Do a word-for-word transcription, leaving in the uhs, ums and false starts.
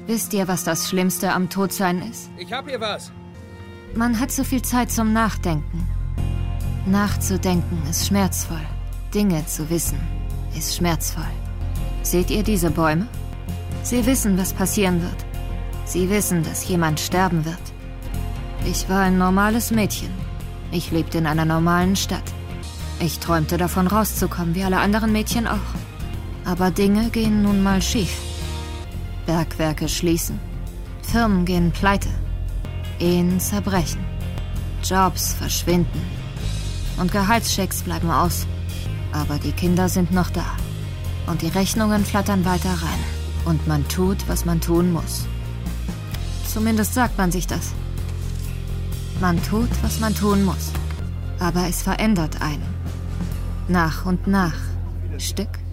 Wisst ihr, was das Schlimmste am Todsein ist? Ich hab hier was. Man hat so viel Zeit zum Nachdenken. Nachzudenken ist schmerzvoll. Dinge zu wissen ist schmerzvoll. Seht ihr diese Bäume? Sie wissen, was passieren wird. Sie wissen, dass jemand sterben wird. Ich war ein normales Mädchen. Ich lebte in einer normalen Stadt. Ich träumte davon, rauszukommen, wie alle anderen Mädchen auch. Aber Dinge gehen nun mal schief. Bergwerke schließen. Firmen gehen pleite. Ehen zerbrechen. Jobs verschwinden. Und Gehaltschecks bleiben aus. Aber die Kinder sind noch da. Und die Rechnungen flattern weiter rein. Und man tut, was man tun muss. Zumindest sagt man sich das. Man tut, was man tun muss. Aber es verändert einen. Nach und nach. Stück